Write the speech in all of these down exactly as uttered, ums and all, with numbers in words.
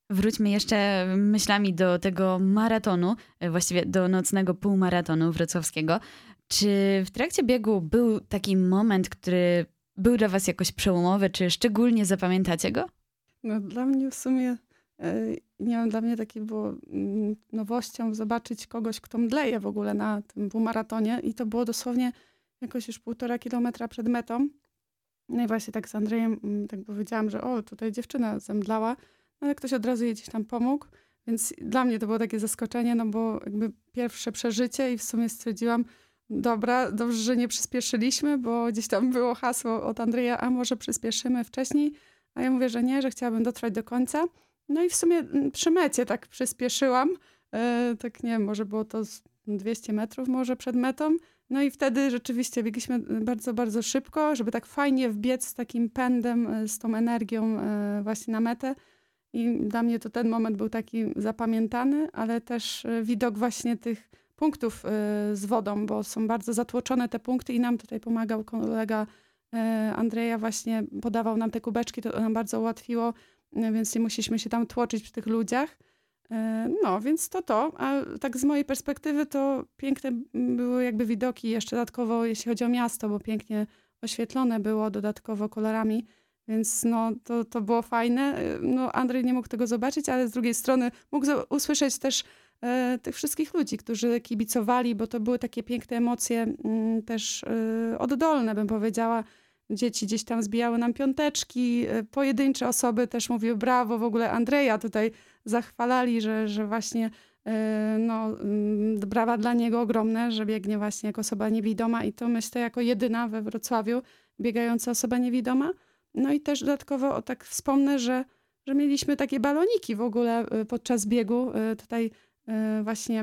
Wróćmy jeszcze myślami do tego maratonu, właściwie do nocnego półmaratonu wrocławskiego. Czy w trakcie biegu był taki moment, który był dla was jakoś przełomowy, czy szczególnie zapamiętacie go? No dla mnie w sumie, nie wiem, dla mnie takie było nowością zobaczyć kogoś, kto mdleje w ogóle na tym półmaratonie i to było dosłownie jakoś już półtora kilometra przed metą. No i właśnie tak z Andrzejem tak powiedziałam, że o, tutaj dziewczyna zemdlała, no ale ktoś od razu jej gdzieś tam pomógł, więc dla mnie to było takie zaskoczenie, no bo jakby pierwsze przeżycie i w sumie stwierdziłam, dobra, dobrze, że nie przyspieszyliśmy, bo gdzieś tam było hasło od Andrzeja, a może przyspieszymy wcześniej, a ja mówię, że nie, że chciałabym dotrwać do końca. No i w sumie przy mecie tak przyspieszyłam, e, tak nie wiem, może było to dwieście metrów może przed metą. No i wtedy rzeczywiście biegliśmy bardzo, bardzo szybko, żeby tak fajnie wbiec z takim pędem, z tą energią e, właśnie na metę. I dla mnie to ten moment był taki zapamiętany, ale też widok właśnie tych punktów e, z wodą, bo są bardzo zatłoczone te punkty i nam tutaj pomagał kolega e, Andrzeja, właśnie podawał nam te kubeczki, to nam bardzo ułatwiło, e, więc nie musieliśmy się tam tłoczyć przy tych ludziach. No, więc to to. A tak z mojej perspektywy to piękne były jakby widoki jeszcze dodatkowo, jeśli chodzi o miasto, bo pięknie oświetlone było dodatkowo kolorami, więc no to, to było fajne. No Andrzej nie mógł tego zobaczyć, ale z drugiej strony mógł usłyszeć też e, tych wszystkich ludzi, którzy kibicowali, bo to były takie piękne emocje m, też e, oddolne, bym powiedziała. Dzieci gdzieś tam zbijały nam piąteczki, pojedyncze osoby też mówiły brawo, w ogóle Andrzeja tutaj zachwalali, że, że właśnie no, brawa dla niego ogromne, że biegnie właśnie jako osoba niewidoma i to myślę jako jedyna we Wrocławiu biegająca osoba niewidoma. No i też dodatkowo o tak wspomnę, że, że mieliśmy takie baloniki w ogóle podczas biegu. Tutaj właśnie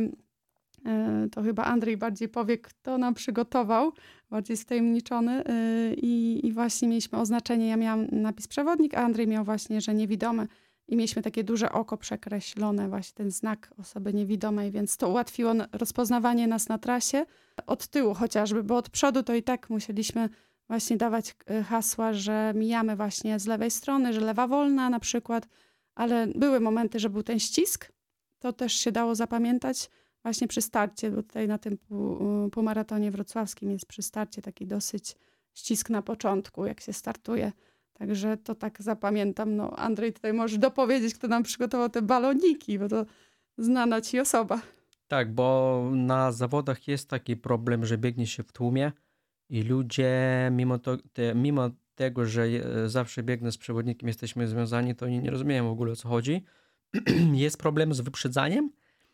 to chyba Andrzej bardziej powie, kto nam przygotował, bardziej stajemniczony i, i właśnie mieliśmy oznaczenie, ja miałam napis przewodnik, a Andrzej miał właśnie, że niewidomy i mieliśmy takie duże oko przekreślone, właśnie ten znak osoby niewidomej, więc to ułatwiło rozpoznawanie nas na trasie od tyłu chociażby, bo od przodu to i tak musieliśmy właśnie dawać hasła, że mijamy właśnie z lewej strony, że lewa wolna na przykład, ale były momenty, że był ten ścisk, to też się dało zapamiętać, właśnie przy starcie, bo tutaj na tym pół, półmaratonie wrocławskim jest przy starcie taki dosyć ścisk na początku, jak się startuje. Także to tak zapamiętam. No, Andrzej, tutaj możesz dopowiedzieć, kto nam przygotował te baloniki, bo to znana ci osoba. Tak, bo na zawodach jest taki problem, że biegnie się w tłumie i ludzie, mimo, to, te, mimo tego, że zawsze biegnę z przewodnikiem, jesteśmy związani, to oni nie rozumieją w ogóle, o co chodzi. Jest problem z wyprzedzaniem.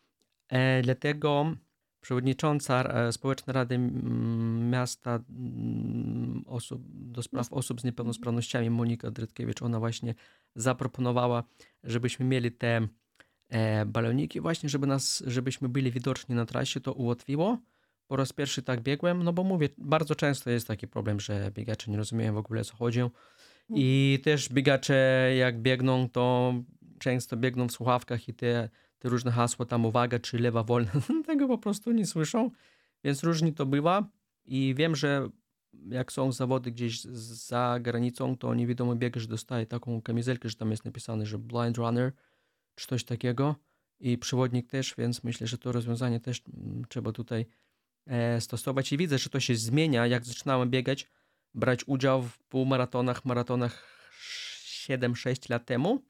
E, dlatego przewodnicząca e, Społecznej Rady m, Miasta m, osób, do spraw osób z niepełnosprawnościami Monika Drytkiewicz, ona właśnie zaproponowała, żebyśmy mieli te e, baloniki właśnie, żeby nas, żebyśmy byli widoczni na trasie, to ułatwiło. Po raz pierwszy tak biegłem, no bo mówię, bardzo często jest taki problem, że biegacze nie rozumieją w ogóle, o co chodzi. I też biegacze jak biegną, to często biegną w słuchawkach i te te różne hasła, tam uwaga, czy lewa wolna, tego po prostu nie słyszą, więc różnie to bywa i wiem, że jak są zawody gdzieś za granicą, to niewidomy biegacz dostaje taką kamizelkę, że tam jest napisane, że blind runner, czy coś takiego i przewodnik też, więc myślę, że to rozwiązanie też trzeba tutaj e, stosować i widzę, że to się zmienia, jak zaczynałem biegać, brać udział w półmaratonach, maratonach siedem sześć lat temu,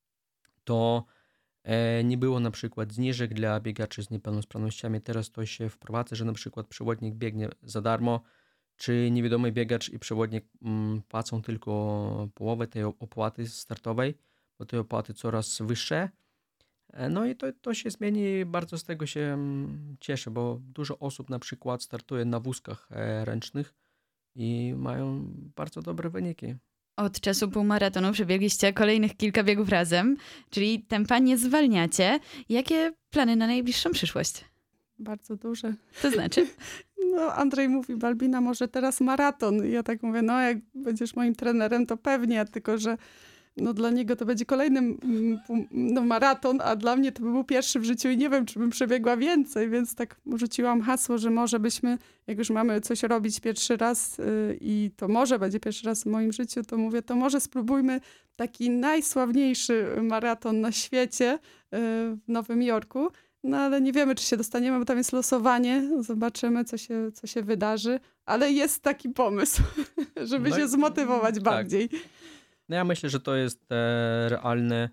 to nie było na przykład zniżek dla biegaczy z niepełnosprawnościami. Teraz to się wprowadza, że na przykład przewodnik biegnie za darmo, czy niewidomy biegacz i przewodnik mm, płacą tylko połowę tej opłaty startowej, bo te opłaty coraz wyższe. No i to, to się zmieni, bardzo z tego się mm, cieszę, bo dużo osób na przykład startuje na wózkach e, ręcznych i mają bardzo dobre wyniki. Od czasu półmaratonu przebiegliście kolejnych kilka biegów razem, czyli tempa nie zwalniacie. Jakie plany na najbliższą przyszłość? Bardzo duże. To znaczy? No, Andrzej mówi, Balbina, może teraz maraton. I ja tak mówię, no jak będziesz moim trenerem, to pewnie, tylko że no dla niego to będzie kolejny mm, pół- no, maraton, a dla mnie to by był pierwszy w życiu i nie wiem, czy bym przebiegła więcej, więc tak rzuciłam hasło, że może byśmy, jak już mamy coś robić pierwszy raz y, i to może będzie pierwszy raz w moim życiu, to mówię, to może spróbujmy taki najsławniejszy maraton na świecie y, w Nowym Jorku. No ale nie wiemy, czy się dostaniemy, bo tam jest losowanie. Zobaczymy, co się, co się wydarzy. Ale jest taki pomysł, żeby No i- się zmotywować tak. bardziej. No ja myślę, że to jest e, realne,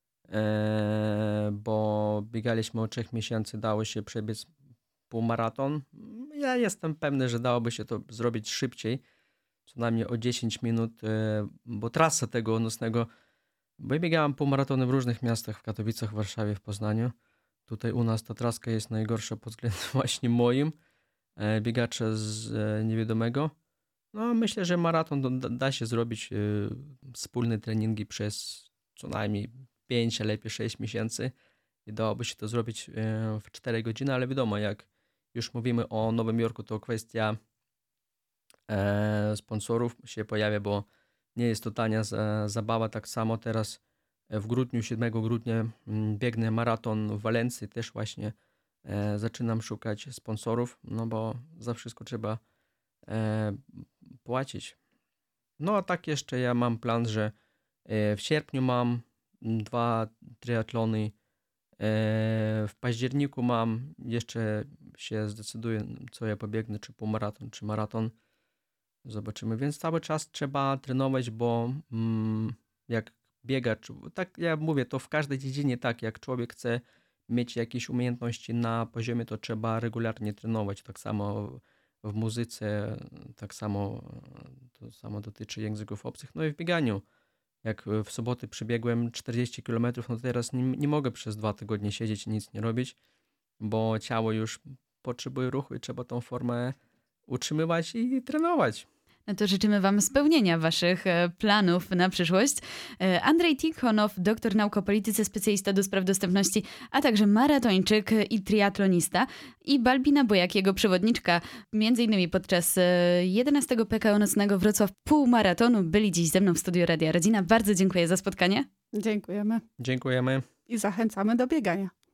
e, bo biegaliśmy od trzech miesięcy, dało się przebiec półmaraton. Ja jestem pewny, że dałoby się to zrobić szybciej, co najmniej o dziesięć minut, e, bo trasa tego nocnego, bo ja biegałem półmaratony w różnych miastach, w Katowicach, w Warszawie, w Poznaniu. Tutaj u nas ta traska jest najgorsza pod względem właśnie moim, e, biegacza z e, niewiadomego. No, myślę, że maraton to da, da się zrobić e, wspólne treningi przez co najmniej pięć, a lepiej sześć miesięcy i dałoby się to zrobić e, w cztery godziny, ale wiadomo, jak już mówimy o Nowym Jorku, to kwestia e, sponsorów się pojawia, bo nie jest to tania za, zabawa. Tak samo teraz e, w grudniu, siódmego grudnia mm, biegnę maraton w Walencji, też właśnie e, zaczynam szukać sponsorów, no bo za wszystko trzeba e, płacić. No a tak jeszcze ja mam plan, że e, w sierpniu mam mm, dwa triatlony, e, w październiku mam, jeszcze się zdecyduję, co ja pobiegnę, czy półmaraton, czy maraton. Zobaczymy, więc cały czas trzeba trenować, bo mm, jak biegacz, tak ja mówię, to w każdej dziedzinie tak, jak człowiek chce mieć jakieś umiejętności na poziomie, to trzeba regularnie trenować. Tak samo w muzyce, tak samo to samo dotyczy języków obcych, no i w bieganiu. Jak w soboty przebiegłem czterdzieści kilometrów, no to teraz nie, nie mogę przez dwa tygodnie siedzieć i nic nie robić, bo ciało już potrzebuje ruchu i trzeba tą formę utrzymywać i trenować. No to życzymy wam spełnienia waszych e, planów na przyszłość. E, Andrzej Tichonow, doktor nauk o polityce, specjalista do spraw dostępności, a także maratończyk i triatlonista, i Balbina Bujak, jego przewodniczka, między innymi podczas e, jedenastego P K O Nocnego Wrocław Półmaratonu, byli dziś ze mną w studiu Radia Rodzina. Bardzo dziękuję za spotkanie. Dziękujemy Dziękujemy. i zachęcamy do biegania.